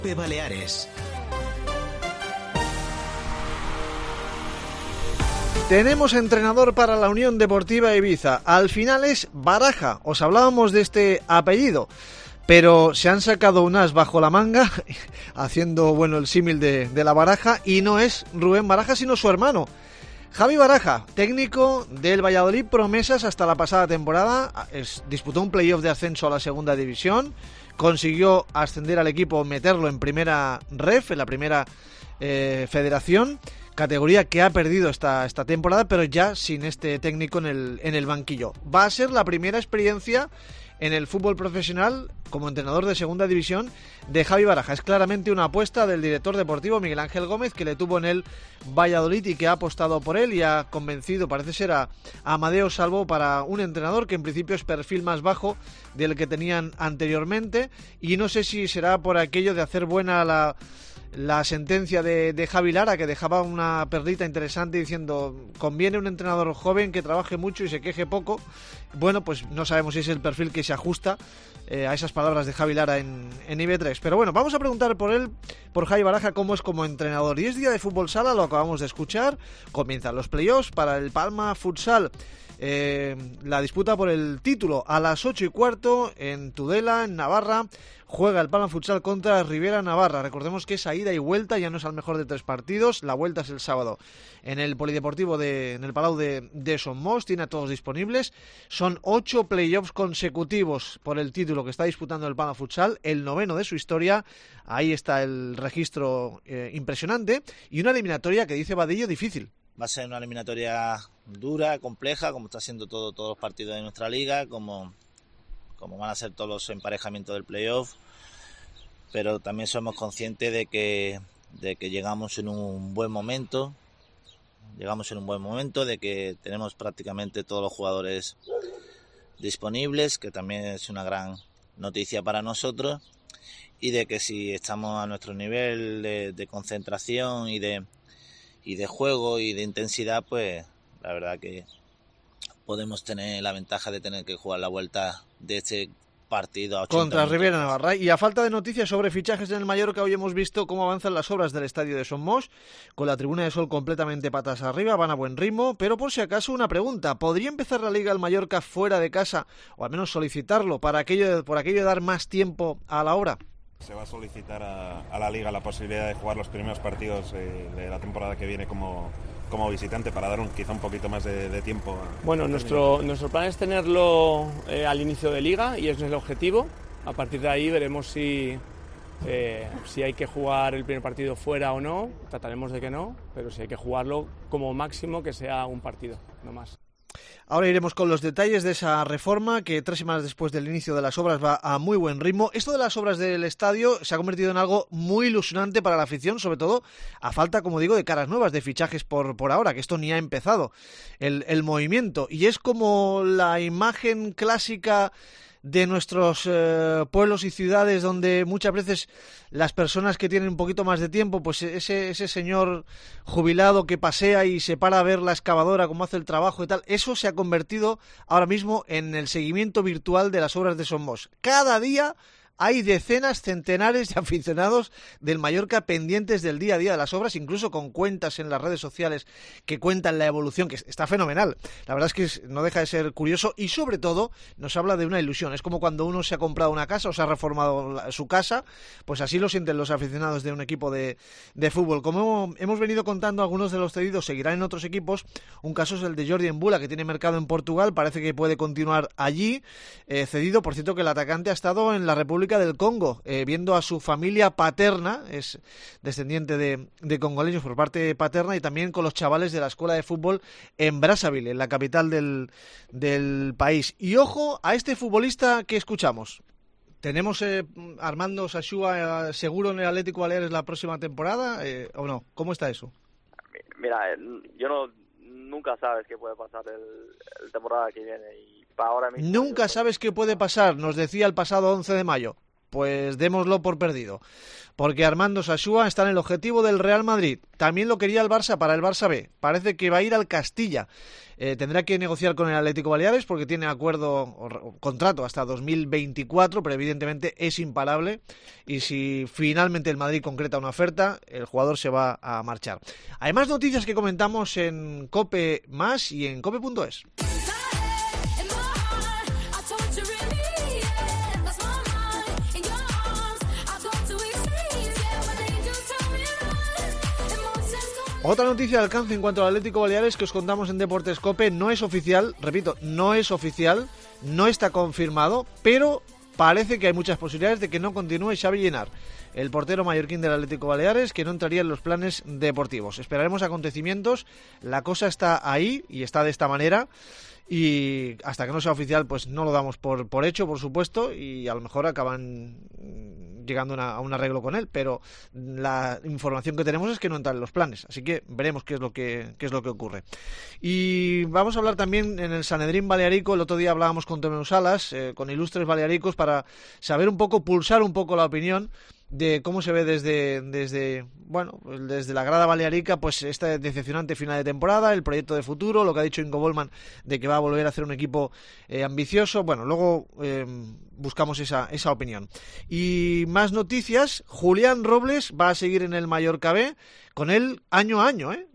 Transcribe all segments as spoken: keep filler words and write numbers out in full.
Baleares. Tenemos entrenador para la Unión Deportiva Ibiza. Al final es Baraja. Os hablábamos de este apellido, pero se han sacado un as bajo la manga, haciendo bueno el símil de, de la baraja, y no es Rubén Baraja, sino su hermano. Javi Baraja, técnico del Valladolid Promesas hasta la pasada temporada, es, disputó un playoff de ascenso a la segunda división, consiguió ascender al equipo, meterlo en primera ref, en la primera eh, federación, categoría que ha perdido esta, esta temporada, pero ya sin este técnico en el, en el banquillo. Va a ser la primera experiencia en el fútbol profesional como entrenador de segunda división de Javi Baraja. Es claramente una apuesta del director deportivo Miguel Ángel Gómez, que le tuvo en el Valladolid y que ha apostado por él y ha convencido, parece ser, a Amadeo Salvo para un entrenador que en principio es perfil más bajo del que tenían anteriormente, y no sé si será por aquello de hacer buena la... la sentencia de, de Javi Lara, que dejaba una perlita interesante diciendo: conviene un entrenador joven que trabaje mucho y se queje poco. Bueno, pues no sabemos si es el perfil que se ajusta eh, a esas palabras de Javi Lara en, en I B tres. Pero bueno, vamos a preguntar por él, por Javi Baraja, cómo es como entrenador. Y es día de fútbol sala, lo acabamos de escuchar. Comienzan los playoffs para el Palma Futsal. Eh, la disputa por el título a las ocho y cuarto en Tudela, en Navarra. Juega el Palma Futsal contra Rivera Navarra. Recordemos que esa ida y vuelta ya no es al mejor de tres partidos. La vuelta es el sábado en el Polideportivo, de, en el Palau de, de Somos. Tiene a todos disponibles. Son ocho playoffs consecutivos por el título que está disputando el Palma Futsal, el noveno de su historia. Ahí está el registro eh, impresionante, y una eliminatoria que dice Vadillo difícil. Va a ser una eliminatoria dura, compleja, como está siendo todo, todos los partidos de nuestra liga, como, como van a ser todos los emparejamientos del playoff, pero también somos conscientes de que, de que llegamos en un buen momento, llegamos en un buen momento, de que tenemos prácticamente todos los jugadores disponibles, que también es una gran noticia para nosotros, y de que si estamos a nuestro nivel de, de concentración y de y de juego y de intensidad, pues la verdad que podemos tener la ventaja de tener que jugar la vuelta de este partido a contra Rivera Navarra. Y a falta de noticias sobre fichajes en el Mallorca, hoy hemos visto cómo avanzan las obras del estadio de Somos, con la tribuna de sol completamente patas arriba, van a buen ritmo, pero por si acaso una pregunta: ¿podría empezar la Liga el Mallorca fuera de casa, o al menos solicitarlo, para aquello, por aquello de dar más tiempo a la obra? Se va a solicitar a, a la Liga la posibilidad de jugar los primeros partidos eh, de la temporada que viene como, como visitante, para dar un, quizá un poquito más de, de tiempo. A, bueno, nuestro, nuestro plan es tenerlo eh, al inicio de Liga, y ese es el objetivo. A partir de ahí veremos si, eh, si hay que jugar el primer partido fuera o no. Trataremos de que no, pero si hay que jugarlo, como máximo que sea un partido, no más. Ahora iremos con los detalles de esa reforma que tres semanas después del inicio de las obras va a muy buen ritmo. Esto de las obras del estadio se ha convertido en algo muy ilusionante para la afición, sobre todo a falta, como digo, de caras nuevas, de fichajes por, por ahora, que esto ni ha empezado el, el movimiento. Y es como la imagen clásica de nuestros eh, pueblos y ciudades, donde muchas veces las personas que tienen un poquito más de tiempo, pues ese, ese señor jubilado que pasea y se para a ver la excavadora cómo hace el trabajo y tal, eso se ha convertido ahora mismo en el seguimiento virtual de las obras de Somos. Cada día hay decenas, centenares de aficionados del Mallorca pendientes del día a día de las obras, incluso con cuentas en las redes sociales que cuentan la evolución, que está fenomenal. La verdad es que no deja de ser curioso, y sobre todo nos habla de una ilusión. Es como cuando uno se ha comprado una casa o se ha reformado su casa, pues así lo sienten los aficionados de un equipo de, de fútbol. Como hemos venido contando, algunos de los cedidos seguirán en otros equipos. Un caso es el de Jordi Embula, que tiene mercado en Portugal, parece que puede continuar allí, eh, cedido. Por cierto, que el atacante ha estado en la República del Congo, eh, viendo a su familia paterna, es descendiente de, de congoleños por parte paterna, y también con los chavales de la escuela de fútbol en Brazzaville, en la capital del, del país. Y ojo a este futbolista que escuchamos. ¿Tenemos eh, Armando Sachua eh, seguro en el Atlético Baleares la próxima temporada eh, o no? ¿Cómo está eso? Mira, yo no nunca sabes qué puede pasar el, el temporada que viene, y para ahora mismo... Nunca sabes qué puede pasar, nos decía el pasado once de mayo. pues démoslo por perdido, porque Armando Sasúa está en el objetivo del Real Madrid. También lo quería el Barça para el Barça B. Parece que va a ir al Castilla. Eh, tendrá que negociar con el Atlético Baleares porque tiene acuerdo o, o contrato hasta dos mil veinticuatro, pero evidentemente es imparable y si finalmente el Madrid concreta una oferta, el jugador se va a marchar. Hay más noticias que comentamos en COPE más y en cope punto es. Otra noticia de alcance en cuanto al Atlético Baleares que os contamos en Deportes COPE no es oficial, repito, no es oficial, no está confirmado, pero parece que hay muchas posibilidades de que no continúe Xavi Llenar, el portero mallorquín del Atlético Baleares, que no entraría en los planes deportivos. Esperaremos acontecimientos, la cosa está ahí y está de esta manera. Y hasta que no sea oficial, pues no lo damos por, por hecho, por supuesto, y a lo mejor acaban llegando una, a un arreglo con él, pero la información que tenemos es que no entra en los planes, así que veremos qué es lo que, qué es lo que ocurre. Y vamos a hablar también en el Sanedrín Balearico. El otro día hablábamos con Tomeu Salas, eh, con ilustres balearicos, para saber un poco, pulsar un poco la opinión de cómo se ve desde, desde bueno, desde la grada balearica, pues esta decepcionante final de temporada, el proyecto de futuro, lo que ha dicho Ingo Bollmann de que va a volver a hacer un equipo eh, ambicioso. Bueno, luego eh, buscamos esa, esa opinión. Y más noticias, Julián Robles va a seguir en el Mallorca B, con él año a año, ¿eh?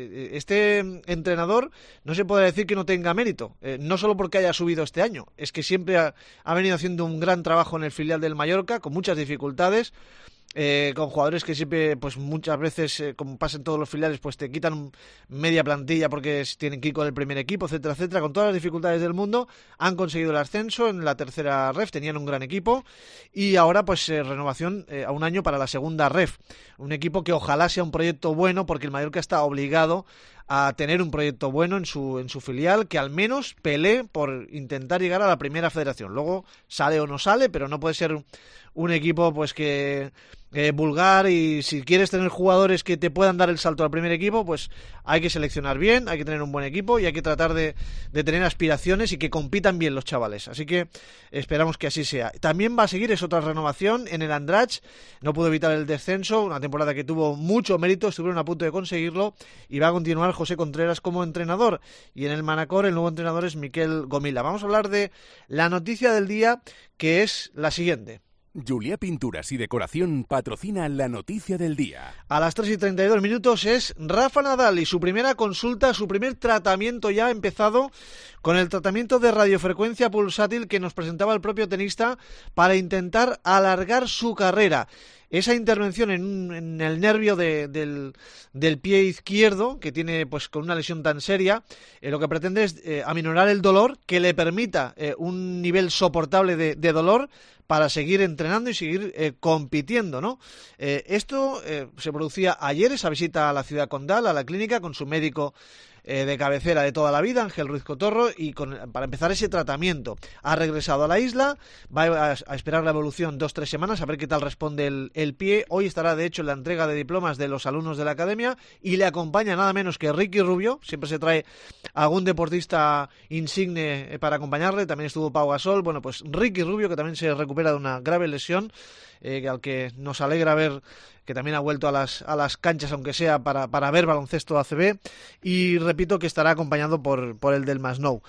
Este entrenador no se puede decir que no tenga mérito, eh, no solo porque haya subido este año, es que siempre ha, ha venido haciendo un gran trabajo en el filial del Mallorca, con muchas dificultades, eh, con jugadores que siempre, pues muchas veces, eh, como pasa en todos los filiales, pues te quitan media plantilla porque tienen que ir con el primer equipo, etcétera, etcétera. Con todas las dificultades del mundo, han conseguido el ascenso en la tercera ref, tenían un gran equipo, y ahora pues eh, renovación eh, a un año para la segunda ref. Un equipo que ojalá sea un proyecto bueno, porque el Mallorca está obligado a tener un proyecto bueno en su en su filial, que al menos pelee por intentar llegar a la primera federación. Luego sale o no sale, pero no puede ser un equipo pues que eh, vulgar, y si quieres tener jugadores que te puedan dar el salto al primer equipo, pues hay que seleccionar bien, hay que tener un buen equipo y hay que tratar de, de tener aspiraciones y que compitan bien los chavales. Así que esperamos que así sea. También va a seguir, es otra renovación en el Andratx, no pudo evitar el descenso, una temporada que tuvo mucho mérito, estuvieron a punto de conseguirlo, y va a continuar José Contreras como entrenador. Y en el Manacor el nuevo entrenador es Miquel Gomila. Vamos a hablar de la noticia del día, que es la siguiente. Juliá Pinturas y Decoración patrocina la noticia del día. A las tres y treinta y dos minutos es Rafa Nadal y su primera consulta, su primer tratamiento ya ha empezado con el tratamiento de radiofrecuencia pulsátil que nos presentaba el propio tenista para intentar alargar su carrera. Esa intervención en, un, en el nervio de, del, del pie izquierdo, que tiene pues con una lesión tan seria, eh, lo que pretende es eh, aminorar el dolor, que le permita eh, un nivel soportable de, de dolor para seguir entrenando y seguir eh, compitiendo, ¿no? Eh, esto eh, se producía ayer, esa visita a la ciudad condal, a la clínica, con su médico eh, de cabecera de toda la vida, Ángel Ruiz Cotorro, y con, para empezar ese tratamiento. Ha regresado a la isla, va a, a esperar la evolución dos, tres semanas, a ver qué tal responde el, el pie. Hoy estará, de hecho, en la entrega de diplomas de los alumnos de la academia, y le acompaña nada menos que Ricky Rubio. Siempre se trae algún deportista insigne para acompañarle, también estuvo Pau Gasol. Bueno, pues Ricky Rubio, que también se recupera de una grave lesión, eh, al que nos alegra ver que también ha vuelto a las, a las canchas, aunque sea para, para ver baloncesto A C B, y repito que estará acompañado por, por el del Masnou.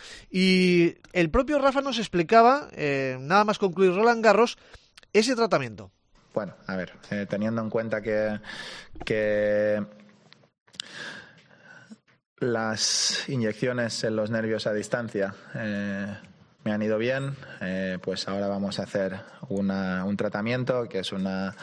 Y el propio Rafa nos explicaba, eh, nada más concluir Roland Garros, ese tratamiento. Bueno, a ver, eh, teniendo en cuenta que, que las inyecciones en los nervios a distancia eh, me han ido bien, eh, pues ahora vamos a hacer una, un tratamiento que es una,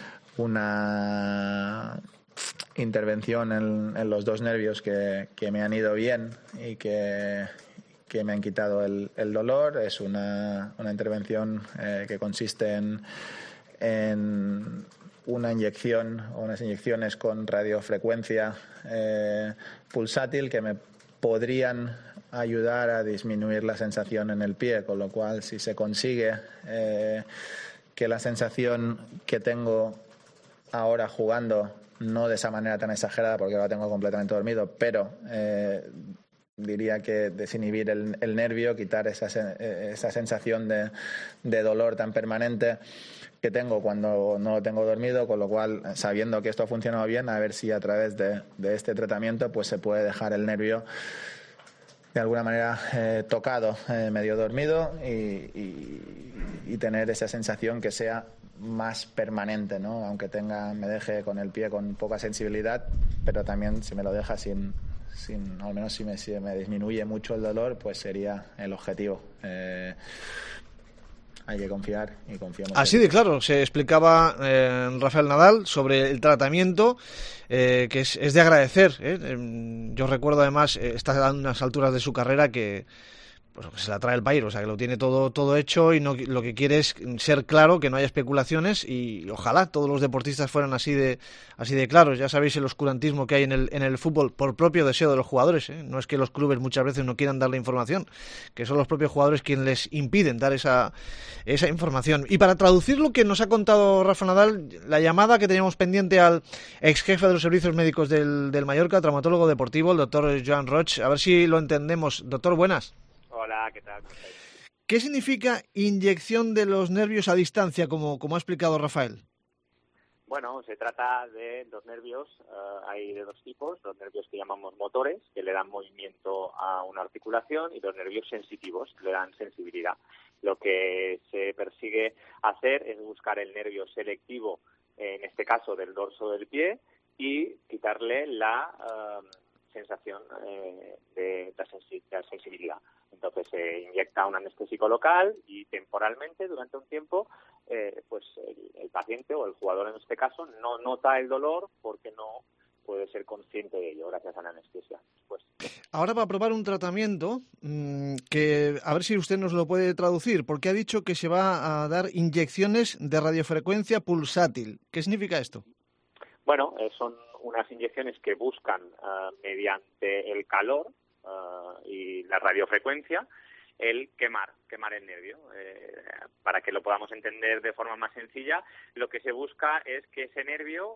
una intervención en, en los dos nervios que, que me han ido bien y que, que me han quitado el, el dolor. Es una, una intervención eh, que consiste en, en una inyección o unas inyecciones con radiofrecuencia eh, pulsátil que me podrían ayudar a disminuir la sensación en el pie, con lo cual si se consigue eh, que la sensación que tengo ahora jugando, no de esa manera tan exagerada porque ahora tengo completamente dormido, pero eh, diría que desinhibir el, el nervio, quitar esa, esa sensación de, de dolor tan permanente que tengo cuando no lo tengo dormido, con lo cual, sabiendo que esto ha funcionado bien, a ver si a través de, de este tratamiento pues se puede dejar el nervio de alguna manera eh, tocado, eh, medio dormido y, y, y tener esa sensación que sea más permanente, ¿no? Aunque tenga, me deje con el pie con poca sensibilidad, pero también si me lo deja sin, sin al menos si me, si me disminuye mucho el dolor, pues sería el objetivo. Eh, hay que confiar y confiamos. Así de claro, se explicaba eh, Rafael Nadal sobre el tratamiento, eh, que es, es de agradecer. ¿eh? Yo recuerdo además, eh, está a unas alturas de su carrera que pues se la trae el país, o sea que lo tiene todo todo hecho y no, lo que quiere es ser claro, que no haya especulaciones y ojalá todos los deportistas fueran así de así de claros. Ya sabéis el oscurantismo que hay en el en el fútbol por propio deseo de los jugadores, ¿eh? No es que los clubes muchas veces no quieran dar la información, que son los propios jugadores quienes les impiden dar esa esa información. Y para traducir lo que nos ha contado Rafa Nadal, la llamada que teníamos pendiente al ex jefe de los servicios médicos del, del Mallorca, traumatólogo deportivo, el doctor Joan Roig, a ver si lo entendemos. Doctor, buenas. Hola, ¿qué tal? ¿Qué significa inyección de los nervios a distancia, como, como ha explicado Rafael? Bueno, se trata de dos nervios, uh, hay de dos tipos, los nervios que llamamos motores, que le dan movimiento a una articulación, y los nervios sensitivos, que le dan sensibilidad. Lo que se persigue hacer es buscar el nervio selectivo, en este caso del dorso del pie, y quitarle la uh, sensación eh, de, de, sensi- de sensibilidad. Entonces se inyecta un anestésico local y temporalmente, durante un tiempo, eh, pues el, el paciente o el jugador en este caso no nota el dolor porque no puede ser consciente de ello gracias a la anestesia. Pues. Ahora va a probar un tratamiento mmm, que a ver si usted nos lo puede traducir, porque ha dicho que se va a dar inyecciones de radiofrecuencia pulsátil. ¿Qué significa esto? Bueno, eh, son unas inyecciones que buscan uh, mediante el calor Uh, y la radiofrecuencia, el quemar, quemar el nervio. Eh, para que lo podamos entender de forma más sencilla, lo que se busca es que ese nervio uh,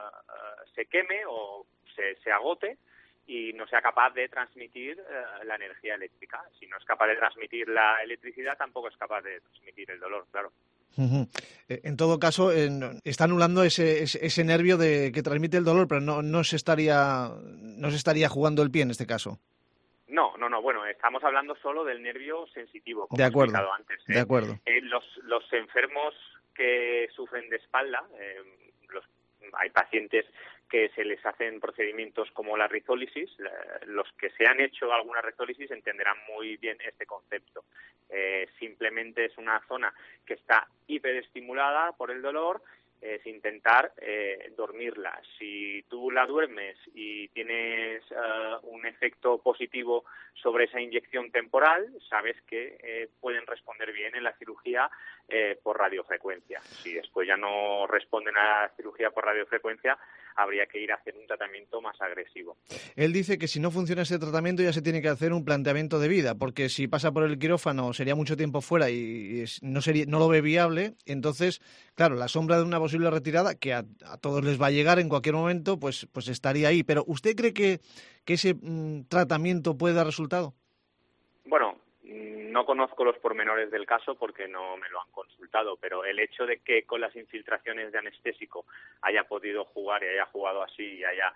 uh, se queme o se, se agote y no sea capaz de transmitir uh, la energía eléctrica. Si no es capaz de transmitir la electricidad, tampoco es capaz de transmitir el dolor, claro. Uh-huh. En todo caso, en, está anulando ese, ese, ese nervio de que transmite el dolor, pero no, no se estaría no se estaría jugando el pie en este caso. No, no, no. Bueno, estamos hablando solo del nervio sensitivo, como de acuerdo, he explicado antes. ¿eh? De acuerdo. Eh, los, los enfermos que sufren de espalda, eh, los, hay pacientes que se les hacen procedimientos como la rizólisis. Eh, los que se han hecho alguna rizólisis entenderán muy bien este concepto. Eh, simplemente es una zona que está hiperestimulada por el dolor. Es intentar eh, dormirla. Si tú la duermes y tienes uh, un efecto positivo sobre esa inyección temporal, sabes que eh, pueden responder bien en la cirugía eh, por radiofrecuencia. Si después ya no responden a la cirugía por radiofrecuencia, habría que ir a hacer un tratamiento más agresivo. Él dice que si no funciona ese tratamiento ya se tiene que hacer un planteamiento de vida, porque si pasa por el quirófano sería mucho tiempo fuera y no sería, no lo ve viable. Entonces, claro, la sombra de una posible retirada, que a, a todos les va a llegar en cualquier momento, pues, pues estaría ahí. Pero ¿usted cree que, que ese mmm, tratamiento puede dar resultado? Bueno, no conozco los pormenores del caso porque no me lo han consultado, pero el hecho de que con las infiltraciones de anestésico haya podido jugar y haya jugado así y haya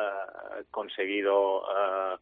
uh, conseguido uh,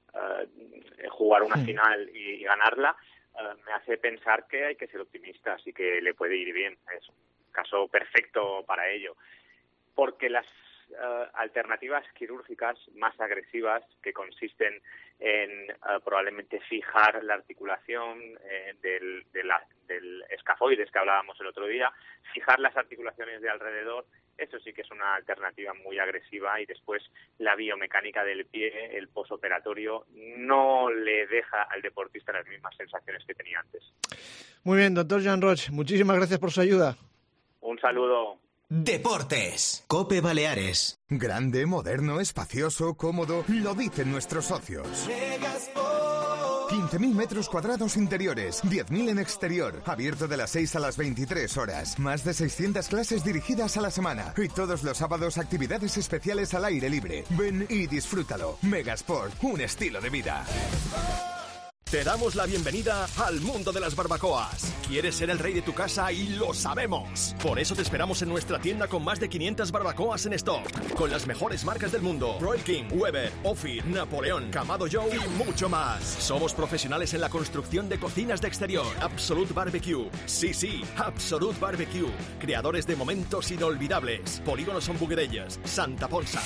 uh, jugar una final y, y ganarla, uh, me hace pensar que hay que ser optimistas y que le puede ir bien. Es un caso perfecto para ello. Porque las Uh, alternativas quirúrgicas más agresivas, que consisten en uh, probablemente fijar la articulación eh, del, de la, del escafoides que hablábamos el otro día, fijar las articulaciones de alrededor, eso sí que es una alternativa muy agresiva, y después la biomecánica del pie, el posoperatorio, no le deja al deportista las mismas sensaciones que tenía antes. Muy bien, doctor Joan Roig, muchísimas gracias por su ayuda. Un saludo. Deportes. COPE Baleares. Grande, moderno, espacioso, cómodo, lo dicen nuestros socios. Megasport. quince mil metros cuadrados interiores, diez mil en exterior. Abierto de las seis a las veintitrés horas. Más de seiscientas clases dirigidas a la semana. Y todos los sábados actividades especiales al aire libre. Ven y disfrútalo. Megasport, un estilo de vida. Te damos la bienvenida al mundo de las barbacoas. ¿Quieres ser el rey de tu casa? Y lo sabemos. Por eso te esperamos en nuestra tienda con más de quinientas barbacoas en stock. Con las mejores marcas del mundo. Royal King, Weber, Ophir, Napoleón, Kamado Joe y mucho más. Somos profesionales en la construcción de cocinas de exterior. Absolute Barbecue. Sí, sí, Absolute Barbecue. Creadores de momentos inolvidables. Polígono Son Buguerelles, Santa Ponsa.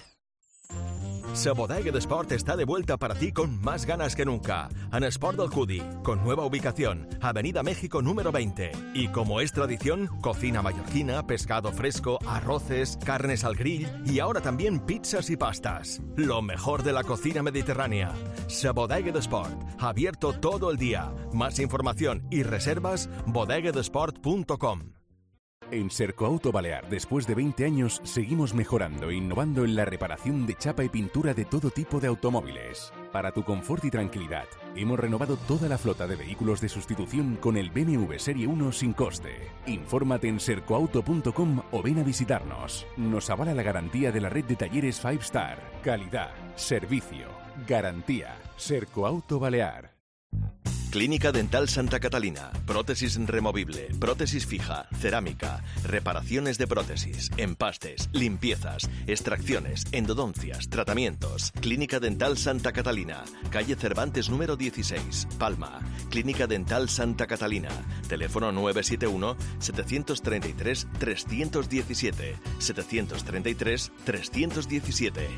Sa Bodega d'Esport está de vuelta para ti con más ganas que nunca. En Esport del Judi, con nueva ubicación, Avenida México número veinte. Y como es tradición, cocina mallorquina, pescado fresco, arroces, carnes al grill y ahora también pizzas y pastas. Lo mejor de la cocina mediterránea. Sa Bodega d'Esport, abierto todo el día. Más información y reservas, bodega desport punto com. En Sercoauto Balear, después de veinte años, seguimos mejorando e innovando en la reparación de chapa y pintura de todo tipo de automóviles. Para tu confort y tranquilidad, hemos renovado toda la flota de vehículos de sustitución con el B M W Serie uno sin coste. Infórmate en sercoauto punto com o ven a visitarnos. Nos avala la garantía de la red de talleres cinco Star. Calidad, servicio, garantía. Sercoauto Balear. Clínica Dental Santa Catalina. Prótesis removible, prótesis fija, cerámica, reparaciones de prótesis, empastes, limpiezas, extracciones, endodoncias, tratamientos. Clínica Dental Santa Catalina. Calle Cervantes número dieciséis, Palma. Clínica Dental Santa Catalina. Teléfono nueve siete uno, siete tres tres, tres uno siete, siete tres tres, tres uno siete.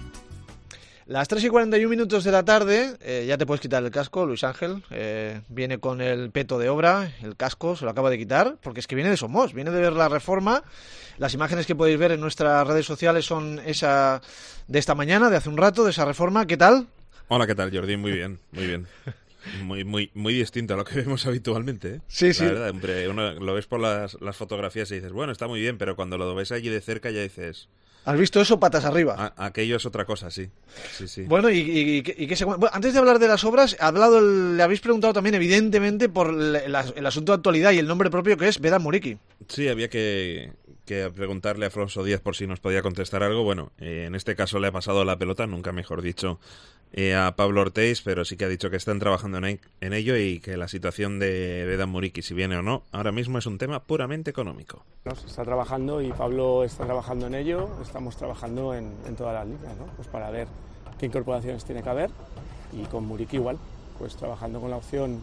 Las tres y cuarenta y un minutos de la tarde, eh, ya te puedes quitar el casco, Luis Ángel. Eh, viene con el peto de obra, el casco, se lo acaba de quitar, porque es que viene de Somos, viene de ver la reforma. Las imágenes que podéis ver en nuestras redes sociales son esa de esta mañana, de hace un rato, de esa reforma. ¿Qué tal? Hola, ¿qué tal, Jordi? Muy bien, muy bien. Muy, muy, muy distinto a lo que vemos habitualmente, ¿eh? Sí, sí. La verdad, hombre, uno lo ves por las, las fotografías y dices, bueno, está muy bien, pero cuando lo ves allí de cerca ya dices... ¿Has visto eso patas arriba? A, aquello es otra cosa, sí. sí, sí. Bueno, y, y, y, y que se... bueno, antes de hablar de las obras, ha hablado el... le habéis preguntado también, evidentemente, por el, el, el asunto de actualidad y el nombre propio que es Vedan Muriqui. Sí, había que, que preguntarle a Alfonso Díaz por si nos podía contestar algo. Bueno, eh, en este caso le ha pasado la pelota, nunca mejor dicho, eh, a Pablo Ortiz, pero sí que ha dicho que están trabajando en, en ello y que la situación de Vedan Muriqui, si viene o no, ahora mismo es un tema puramente económico. No, se está trabajando y Pablo está trabajando en ello, estamos trabajando en, en todas las líneas, ¿no? Pues para ver qué incorporaciones tiene que haber y con Muriqui igual, pues trabajando con la opción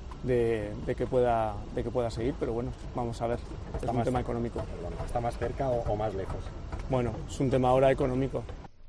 de, de, que, pueda, de que pueda seguir, pero bueno, vamos a ver, es un tema económico. ¿Está más cerca o, o más lejos? Bueno, es un tema ahora económico.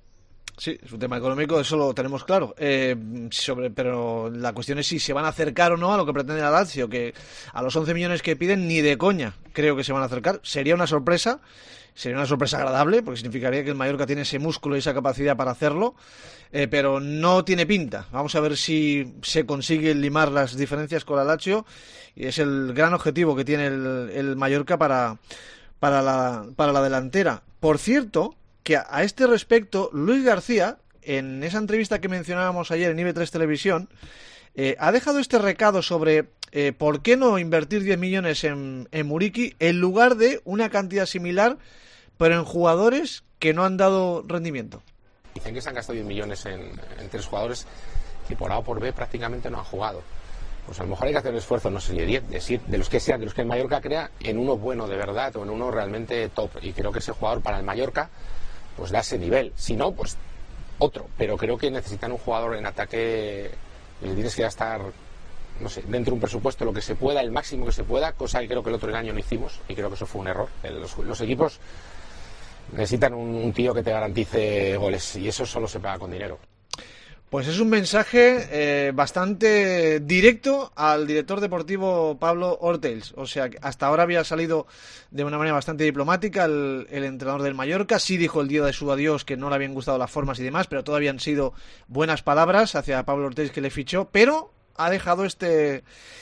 Sí, es un tema económico, eso lo tenemos claro. Eh, sobre, pero la cuestión es si se van a acercar o no a lo que pretende la Lazio, que a los once millones que piden ni de coña creo que se van a acercar. Sería una sorpresa, sería una sorpresa agradable, porque significaría que el Mallorca tiene ese músculo y esa capacidad para hacerlo, eh, pero no tiene pinta. Vamos a ver si se consigue limar las diferencias con la Lazio, y es el gran objetivo que tiene el, el Mallorca para, para, la, para la delantera. Por cierto, que a este respecto, Luis García, en esa entrevista que mencionábamos ayer en I B tres Televisión, eh, ha dejado este recado sobre eh, por qué no invertir diez millones en, en Muriqui en lugar de una cantidad similar, pero en jugadores que no han dado rendimiento. Dicen que se han gastado diez millones en, en tres jugadores que por A o por B prácticamente no han jugado. Pues a lo mejor hay que hacer el esfuerzo, no sé, de diez, decir, de los que sean, de los que el Mallorca crea, en uno bueno de verdad o en uno realmente top. Y creo que ese jugador para el Mallorca pues da ese nivel, si no, pues otro, pero creo que necesitan un jugador en ataque, le tienes que gastar, no sé, dentro de un presupuesto lo que se pueda, el máximo que se pueda, cosa que creo que el otro año no hicimos, y creo que eso fue un error. Los, los equipos necesitan un, un tío que te garantice goles, y eso solo se paga con dinero. Pues es un mensaje eh, bastante directo al director deportivo Pablo Ortiz. O sea, hasta ahora había salido de una manera bastante diplomática el, el entrenador del Mallorca. Sí dijo el día de su adiós que no le habían gustado las formas y demás, pero todavía han sido buenas palabras hacia Pablo Ortiz, que le fichó, pero ha dejado este,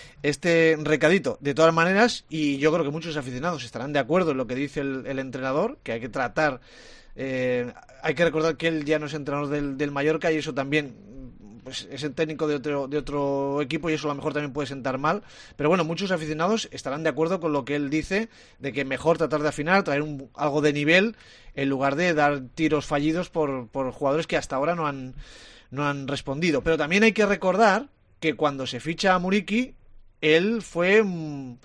este recadito. De todas maneras, y yo creo que muchos aficionados estarán de acuerdo en lo que dice el, el entrenador, que hay que tratar... Eh, hay que recordar que él ya no es entrenador del, del Mallorca, y eso también pues es el técnico de otro, de otro equipo y eso a lo mejor también puede sentar mal. Pero bueno, muchos aficionados estarán de acuerdo con lo que él dice, de que mejor tratar de afinar, traer un, algo de nivel, en lugar de dar tiros fallidos por, por jugadores que hasta ahora no han, no han respondido. Pero también hay que recordar que cuando se ficha a Muriqui, él fue mmm,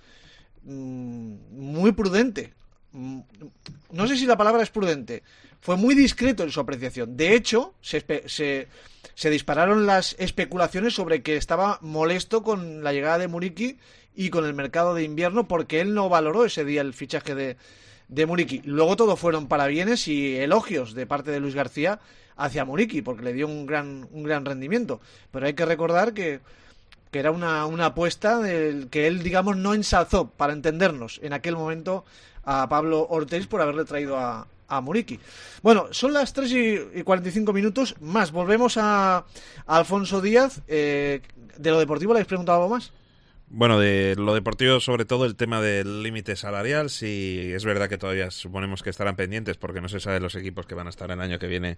muy prudente. No sé si la palabra es prudente. Fue muy discreto en su apreciación. De hecho, se, se, se dispararon las especulaciones sobre que estaba molesto con la llegada de Muriqui y con el mercado de invierno porque él no valoró ese día el fichaje de, de Muriqui. Luego todo fueron parabienes y elogios de parte de Luis García hacia Muriqui porque le dio un gran, un gran rendimiento. Pero hay que recordar que que era una, una apuesta del que él, digamos, no ensalzó, para entendernos, en aquel momento a Pablo Ortéis por haberle traído a, a Muriqui. Bueno, son las tres y cuarenta y cinco minutos, más, volvemos a, a Alfonso Díaz. Eh, ¿de lo deportivo le habéis preguntado algo más? Bueno, de lo deportivo, sobre todo el tema del límite salarial, sí es verdad que todavía suponemos que estarán pendientes porque no se sabe los equipos que van a estar el año que viene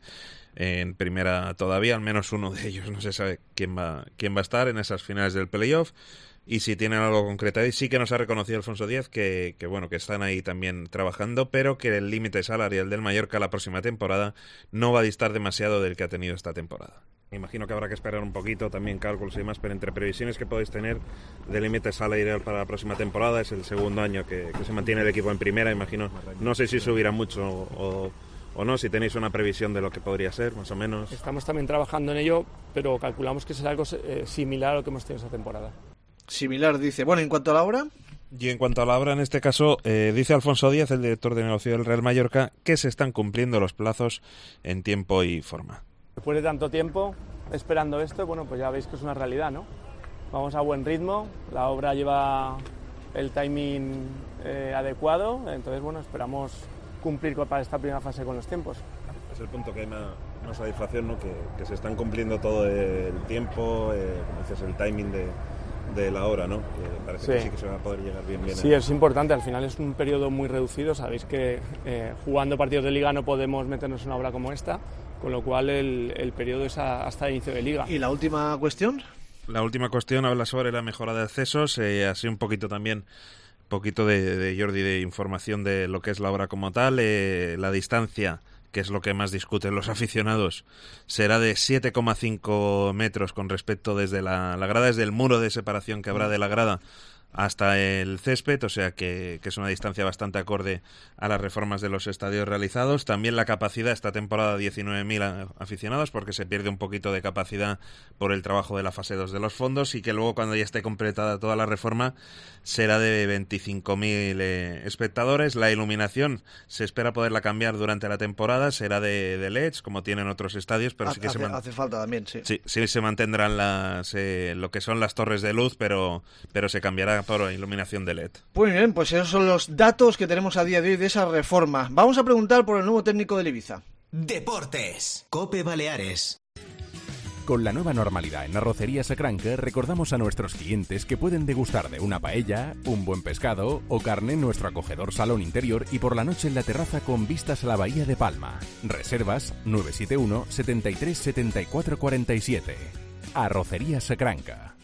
en primera todavía, al menos uno de ellos no se sabe quién va quién va a estar en esas finales del playoff y si tienen algo concretado. Y sí que nos ha reconocido Alfonso Díaz que, que bueno, que están ahí también trabajando, pero que el límite salarial del Mallorca la próxima temporada no va a distar demasiado del que ha tenido esta temporada. Imagino que habrá que esperar un poquito, también cálculos y demás, pero entre previsiones que podéis tener de límite salarial para la próxima temporada, es el segundo año que, que se mantiene el equipo en primera, imagino. No sé si subirá mucho o, o no, si tenéis una previsión de lo que podría ser, más o menos. Estamos también trabajando en ello, pero calculamos que será algo eh, similar a lo que hemos tenido esta temporada. Similar, dice. Bueno, en cuanto a la obra... Y en cuanto a la obra, en este caso, eh, dice Alfonso Díaz, el director de negocio del Real Mallorca, que se están cumpliendo los plazos en tiempo y forma. Después de tanto tiempo esperando esto, bueno, pues ya veis que es una realidad, ¿no? Vamos a buen ritmo, la obra lleva el timing eh, adecuado, entonces, bueno, esperamos cumplir para esta primera fase con los tiempos. Es el punto que hay más, más satisfacción, ¿no? Que, que se están cumpliendo todo el tiempo, eh, como dices, el timing de, de la obra, ¿no? Que parece sí. que sí que se va a poder llegar bien, bien. Sí, a... es importante, al final es un periodo muy reducido, sabéis que eh, jugando partidos de liga no podemos meternos en una obra como esta, con lo cual el, el periodo es a, hasta el inicio de liga. ¿Y la última cuestión? La última cuestión habla sobre la mejora de accesos, eh, así un poquito también, poquito de, de Jordi de información de lo que es la obra como tal, eh, la distancia, que es lo que más discuten los aficionados, será de siete coma cinco metros con respecto desde la, la grada, desde el muro de separación que habrá de la grada hasta el césped, o sea que, que es una distancia bastante acorde a las reformas de los estadios realizados. También la capacidad esta temporada diecinueve mil aficionados, porque se pierde un poquito de capacidad por el trabajo de la fase dos de los fondos, y que luego cuando ya esté completada toda la reforma será de veinticinco mil eh, espectadores. La iluminación se espera poderla cambiar durante la temporada, será de, de L E Ds como tienen otros estadios, pero hace, sí que hace, se man... hace falta también, sí. Sí, sí se mantendrán las eh, lo que son las torres de luz, pero, pero se cambiará por iluminación de L E D. Muy bien, pues esos son los datos que tenemos a día de hoy de esa reforma. Vamos a preguntar por el nuevo técnico del Ibiza. Deportes, COPE Baleares. Con la nueva normalidad en Arrocería Sacranca, recordamos a nuestros clientes que pueden degustar de una paella, un buen pescado o carne en nuestro acogedor salón interior y por la noche en la terraza con vistas a la bahía de Palma. Reservas nueve siete uno, setenta y tres, setenta y cuatro cuarenta y siete. Arrocería Sacranca.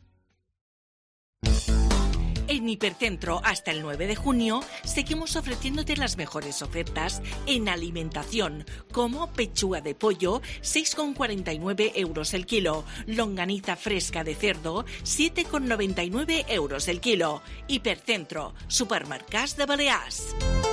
En Hipercentro, hasta el nueve de junio, seguimos ofreciéndote las mejores ofertas en alimentación, como pechuga de pollo, seis con cuarenta y nueve euros el kilo, longaniza fresca de cerdo, siete con noventa y nueve euros el kilo. Hipercentro, supermercats de Balears.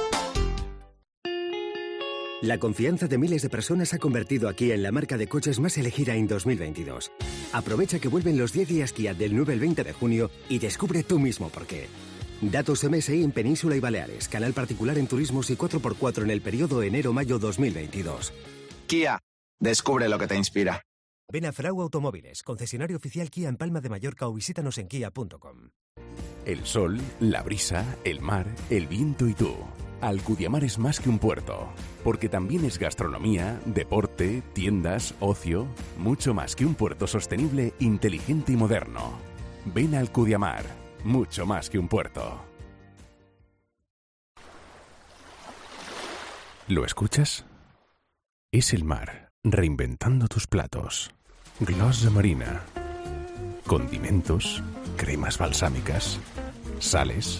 La confianza de miles de personas ha convertido a Kia en la marca de coches más elegida en dos mil veintidós. Aprovecha que vuelven los diez días Kia del nueve al veinte de junio y descubre tú mismo por qué. Datos M S I en Península y Baleares, canal particular en turismos y cuatro por cuatro en el periodo enero-mayo dos mil veintidós. Kia, descubre lo que te inspira. Ven a Frau Automóviles, concesionario oficial Kia en Palma de Mallorca o visítanos en kia punto com. El sol, la brisa, el mar, el viento y tú. Alcudiamar es más que un puerto, porque también es gastronomía, deporte, tiendas, ocio, mucho más que un puerto sostenible, inteligente y moderno. Ven a Alcudiamar, mucho más que un puerto. ¿Lo escuchas? Es el mar, reinventando tus platos. Glosa Marina. Condimentos, cremes balsàmiques, sales.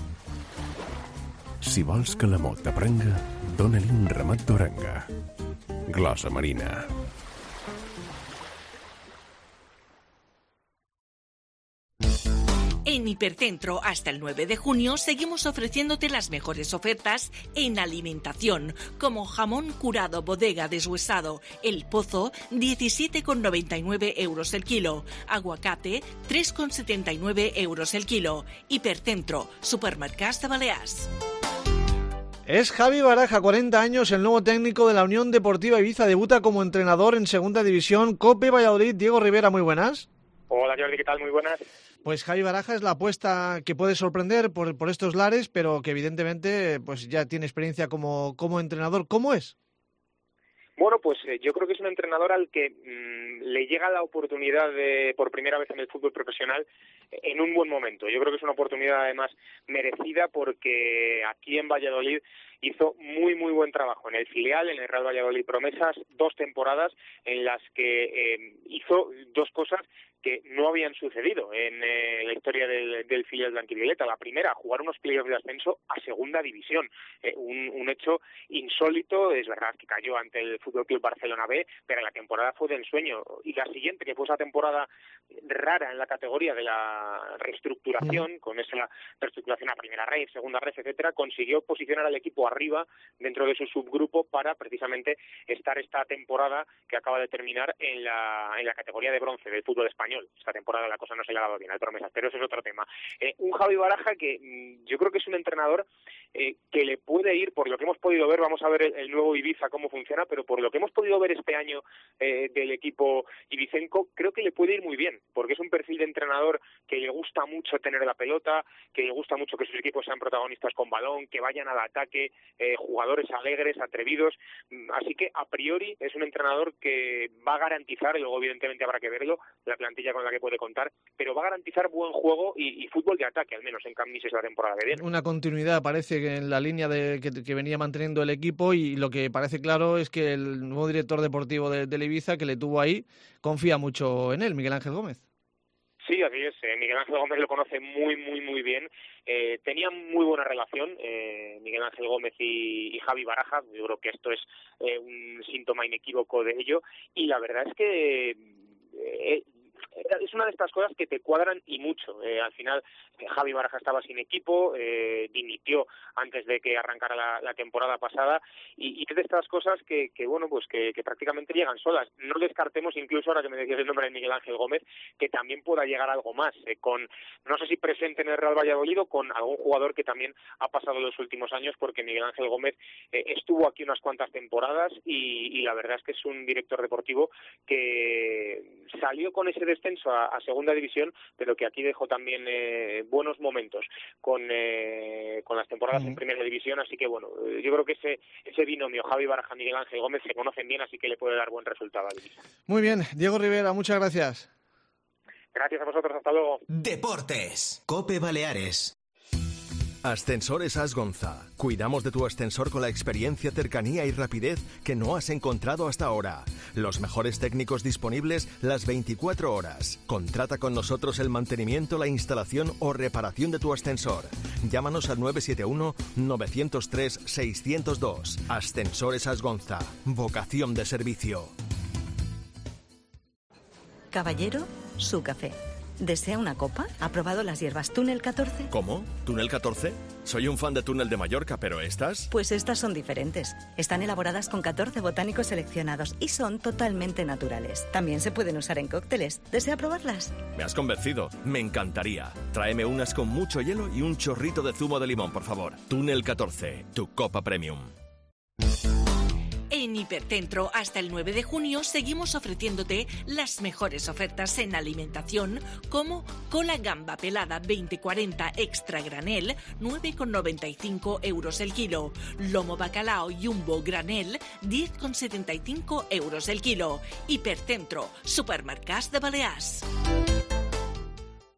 Si vols que l'amor t'aprenga, dóna-li un ramat d'orenga. Glosa Marina. En Hipercentro, hasta el nueve de junio, seguimos ofreciéndote las mejores ofertas en alimentación, como jamón curado bodega deshuesado, El Pozo, diecisiete con noventa y nueve euros el kilo, aguacate, tres con setenta y nueve euros el kilo. Hipercentro, Supermercats de Balears. Es Javi Baraja, cuarenta años, el nuevo técnico de la Unión Deportiva Ibiza, debuta como entrenador en Segunda División. COPE Valladolid, Diego Rivera, muy buenas. Hola Jordi, ¿qué tal? Muy buenas. Pues Javi Baraja es la apuesta que puede sorprender por, por estos lares, pero que evidentemente pues ya tiene experiencia como, como entrenador. ¿Cómo es? Bueno, pues eh, yo creo que es un entrenador al que mmm, le llega la oportunidad de, por primera vez en el fútbol profesional, en un buen momento. Yo creo que es una oportunidad además merecida porque aquí en Valladolid hizo muy, muy buen trabajo en el filial, en el Real Valladolid Promesas, dos temporadas en las que eh, hizo dos cosas que no habían sucedido en eh, la historia del, del filial blanquivioleta. La primera, jugar unos playoffs de ascenso a Segunda División, eh, un, un hecho insólito. Es verdad que cayó ante el Fútbol Club Barcelona B, pero la temporada fue de ensueño. Y la siguiente, que fue esa temporada rara en la categoría de la reestructuración, con esa reestructuración a Primera Ref, Segunda Ref, etcétera, consiguió posicionar al equipo arriba dentro de su subgrupo para precisamente estar esta temporada que acaba de terminar en la, en la categoría de bronce del fútbol español. Esta temporada la cosa no se le ha dado bien al Promesas, pero eso es otro tema. Eh, un Javi Baraja que mmm, yo creo que es un entrenador eh, que le puede ir, por lo que hemos podido ver, vamos a ver el, el nuevo Ibiza cómo funciona, pero por lo que hemos podido ver este año eh, del equipo ibicenco, creo que le puede ir muy bien, porque es un perfil de entrenador que le gusta mucho tener la pelota, que le gusta mucho que sus equipos sean protagonistas con balón, que vayan al ataque, eh, jugadores alegres, atrevidos, así que a priori es un entrenador que va a garantizar, y luego evidentemente habrá que verlo, la plantilla con la que puede contar, pero va a garantizar buen juego y, y fútbol de ataque, al menos en Camp Nou la temporada que viene. Una continuidad parece que en la línea de, que, que venía manteniendo el equipo, y lo que parece claro es que el nuevo director deportivo de, de Ibiza, que le tuvo ahí, confía mucho en él, Miguel Ángel Gómez. Sí, así es. Eh, Miguel Ángel Gómez lo conoce muy, muy, muy bien. Eh, tenían muy buena relación eh, Miguel Ángel Gómez y, y Javi Baraja. Yo creo que esto es eh, un síntoma inequívoco de ello. Y la verdad es que eh, es una de estas cosas que te cuadran y mucho. Eh, al final, eh, Javi Baraja estaba sin equipo, eh, dimitió antes de que arrancara la, la temporada pasada, y, y es de estas cosas que, que bueno, pues que, que prácticamente llegan solas. No descartemos, incluso ahora que me decías el nombre de Miguel Ángel Gómez, que también pueda llegar algo más, eh, con, no sé si presente en el Real Valladolid o con algún jugador que también ha pasado los últimos años, porque Miguel Ángel Gómez eh, estuvo aquí unas cuantas temporadas y, y la verdad es que es un director deportivo que salió con ese descenso a, a Segunda División, pero que aquí dejó también eh, buenos momentos con eh, con las temporadas uh-huh. en Primera División, así que bueno, yo creo que ese ese binomio Javi Baraja, Miguel Ángel Gómez se conocen bien, así que le puede dar buen resultado a Ibiza. Muy bien, Diego Rivera, muchas gracias. Gracias a vosotros, hasta luego. Deportes, COPE Baleares. Ascensores Asgonza. Cuidamos de tu ascensor con la experiencia, cercanía y rapidez que no has encontrado hasta ahora. Los mejores técnicos disponibles las veinticuatro horas. Contrata con nosotros el mantenimiento, la instalación o reparación de tu ascensor. Llámanos al nueve siete uno, nueve cero tres, seis cero dos. Ascensores Asgonza. Vocación de servicio. Caballero, su café. ¿Desea una copa? ¿Ha probado las hierbas Túnel catorce? ¿Cómo? ¿Túnel catorce? Soy un fan de Túnel de Mallorca, pero ¿estas? Pues estas son diferentes. Están elaboradas con catorce botánicos seleccionados y son totalmente naturales. También se pueden usar en cócteles. ¿Desea probarlas? Me has convencido. Me encantaría. Tráeme unas con mucho hielo y un chorrito de zumo de limón, por favor. Túnel catorce, tu copa premium. En Hipercentro, hasta el nueve de junio, seguimos ofreciéndote las mejores ofertas en alimentación, como cola gamba pelada veinte cuarenta extra granel, nueve con noventa y cinco euros el kilo. Lomo bacalao jumbo granel, diez con setenta y cinco euros el kilo. Hipercentro, Supermercats de Balears.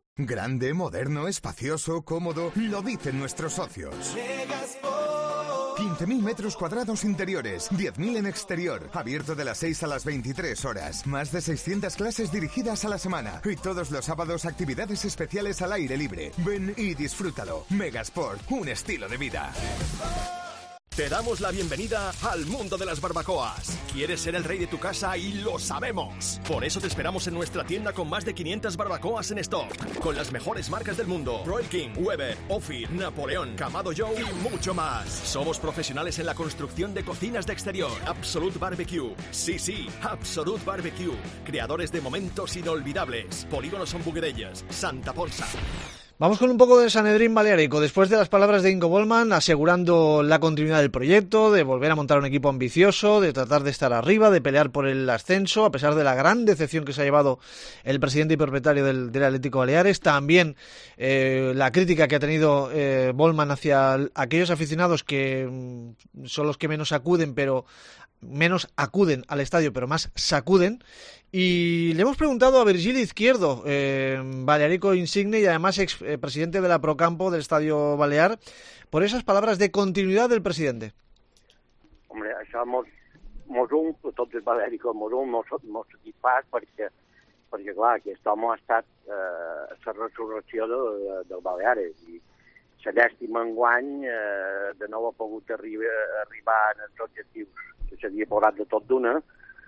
Grande, moderno, espacioso, cómodo, lo dicen nuestros socios. quince mil metros cuadrados interiores, diez mil en exterior. Abierto de las seis a las veintitrés horas. Más de seiscientas clases dirigidas a la semana. Y todos los sábados actividades especiales al aire libre. Ven y disfrútalo. Megasport, un estilo de vida. Te damos la bienvenida al mundo de las barbacoas. ¿Quieres ser el rey de tu casa? Y lo sabemos. Por eso te esperamos en nuestra tienda con más de quinientas barbacoas en stock. Con las mejores marcas del mundo. Royal King, Weber, Ophir, Napoleón, Kamado Joe y mucho más. Somos profesionales en la construcción de cocinas de exterior. Absolute Barbecue. Sí, sí, Absolute Barbecue. Creadores de momentos inolvidables. Polígono Son Buguerelles, Santa Ponsa. Vamos con un poco de Sanedrín Baleárico, después de las palabras de Ingo Bollmann asegurando la continuidad del proyecto, de volver a montar un equipo ambicioso, de tratar de estar arriba, de pelear por el ascenso, a pesar de la gran decepción que se ha llevado el presidente y propietario del, del Atlético Baleares. También eh, la crítica que ha tenido eh, Bollmann hacia aquellos aficionados que mm, son los que menos acuden, pero menos acuden al estadio, pero más sacuden. Y le hemos preguntado a Virgili Izquierdo, eh, balearico insigne y además ex eh, presidente de la Procampo del Estadio Balear, por esas palabras de continuidad del presidente. Hombre, això mos, mos un, tots els baleàricos, mos un, mos, mos satisfàs perquè, perquè, clar, aquest home ha estat eh, la resurrecció de, de, del Baleares i la llàstima enguany eh, de no ha pogut arribar, arribar als objectius que s'havia posat de tot d'una.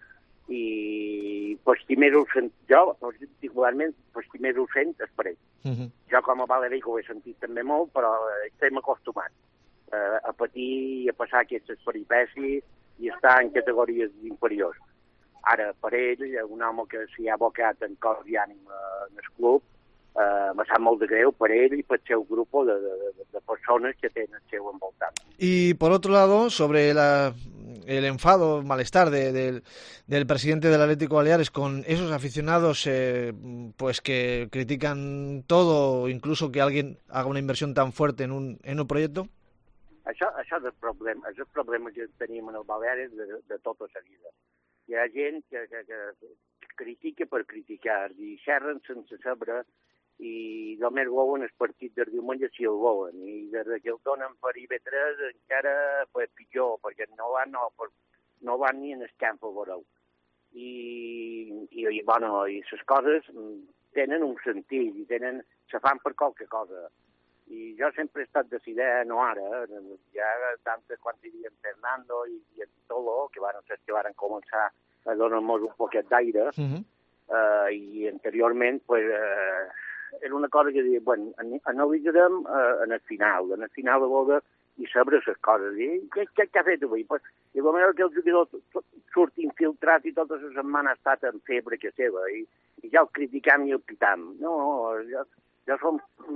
I pues, si més ho sent, jo particularment pues, si més ho sent és per ell. Uh-huh. Jo com a balearic ho he sentit també molt, però estem acostumats eh, a patir i a passar aquestes peripècies i estar en categories inferiors. Ara, per ell, un home que s'hi ha abocat en cos i ànima en el club, eh, me sap molt de greu per ell i pel seu grup de, de, de persones que tenen el seu envoltant. Y por otro lado, sobre la... el enfado, malestar de, de, del presidente del Atlético Baleares con esos aficionados eh, pues que critican todo, incluso que alguien haga una inversión tan fuerte en un, en un proyecto? Això, això és el problema, és el problema que tenim en el Baleares de, de tota la vida. Hi ha gent que, que, que critica per criticar i xerren sense saber i només veuen el partit del diumenge si el veuen, i des que el donen per I V tres encara pues, pitjor, perquè no van, no, no van ni en el camp a veure-ho. I, i, i, bueno, i les coses tenen un sentit, i tenen, se fan per qualque cosa. I jo sempre he estat decident, no ara, ja tantes quan hi havia Fernando i, i Tolo, que van ser que van començar a donar-nos un poquet d'aire, uh-huh. uh, i anteriorment, pues, uh, era una cosa que deia, bueno, analitzarem uh, en el final, en el final de veure i saber les coses. I què, què, què ha fet avui? Pues, I la manera que el jugador surt infiltrat i tota la setmana ha estat en febre que seva, i, i ja el criticam i el pitam. No, ja, ja som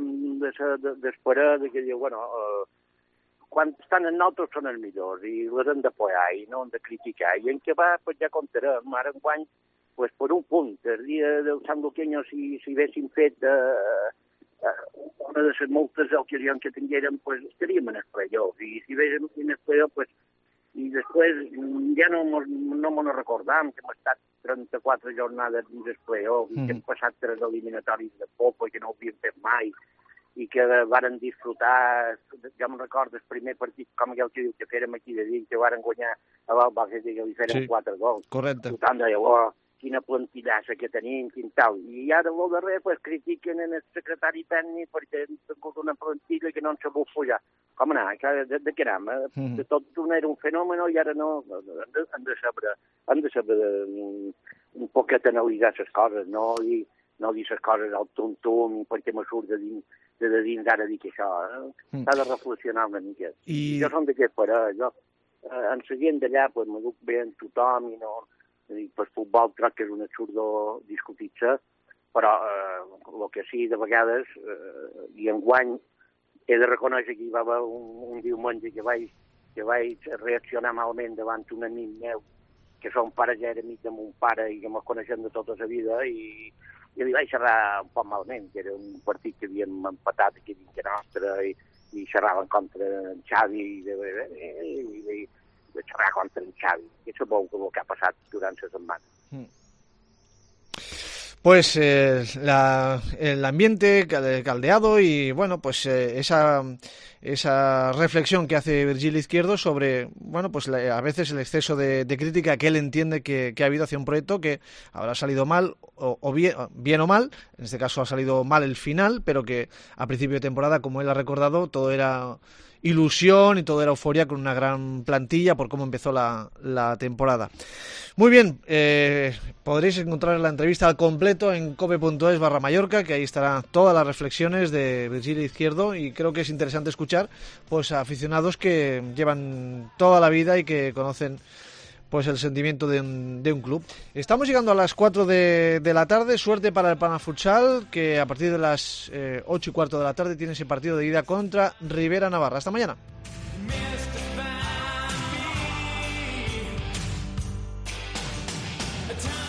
d'esperar de, de que diu, bueno, uh, quan estan en nosaltres són els millors i les hem d'apoyar i no hem de criticar. I en què va, pues ja comptarem. Ara enguany, pues per un punt, el dia del Sant Luqueño, si, si haguéssim fet uh, uh, una de les moltes ocasions que tinguérem, pues estaríem en el playoff. I si haguéssim en el playoff, pues, i després ja no mos, no mos recordam que hem estat trenta-quatre jornades dins el playoff i mm. que hem passat tres eliminatoris de Copa i que no ho havíem fet mai i que varen disfrutar, ja me'n recordo, el primer partit, com aquell que diu que fèrem aquí de dir, que varen guanyar a l'Albacete i que li fèrem sí. quatre gols. Correcte. Tothom deia, oh, quina plantillassa que tenim, quin tal. I ara el darrer pues, critiquen en el secretari tècnic perquè hem tingut una plantilla que no ens sabut pujar. Com anar? De, de què anem? Mm. De tot un era un fenomen i ara no. Hem de, hem de saber, hem de saber un, un poquet analitzar les coses, no? I no dir les coses al tum-tum perquè me surt de dins, de, de dins ara dir que això. Eh? Mm. S'ha de reflexionar una mica. I... Jo som d'aquest parer. Jo, eh, en la gent d'allà pues, m'aduc bé amb tothom i no... I per futbol crec que és un absurdo discutir-se, però eh, el que sí, de vegades, eh, i enguany, he de reconèixer que hi va haver un, un diumenge que vaig, que vaig reaccionar malament davant un amic meu, que son pare ja era amic de mon pare i que mos coneixem de tota la vida, i, i li vaig xerrar un poc malament, que era un partit que havíem empatat aquí dins de nostra, i, i xerraven contra en Xavi, i, i, i, i de xerrar contra en Xavi. I sabeu el que ha passat durant la setmana. Mm. pues eh, la, el ambiente caldeado y bueno, pues eh, esa esa reflexión que hace Virgilio Izquierdo sobre, bueno, pues la, a veces el exceso de, de crítica que él entiende que, que ha habido hacia un proyecto que habrá salido mal o, o bien, bien o mal, en este caso ha salido mal el final, pero que a principio de temporada, como él ha recordado, todo era ilusión y todo era euforia con una gran plantilla por cómo empezó la, la temporada. Muy bien, eh, podréis encontrar la entrevista al completo en cope.es barra Mallorca, que ahí estarán todas las reflexiones de Virgilio Izquierdo, y creo que es interesante escuchar pues a aficionados que llevan toda la vida y que conocen pues el sentimiento de un, de un club. Estamos llegando a las cuatro de, de la tarde. Suerte para el Panafutsal, que a partir de las eh, ocho y cuarto de la tarde tiene ese partido de ida contra Rivera Navarra. Hasta mañana. A time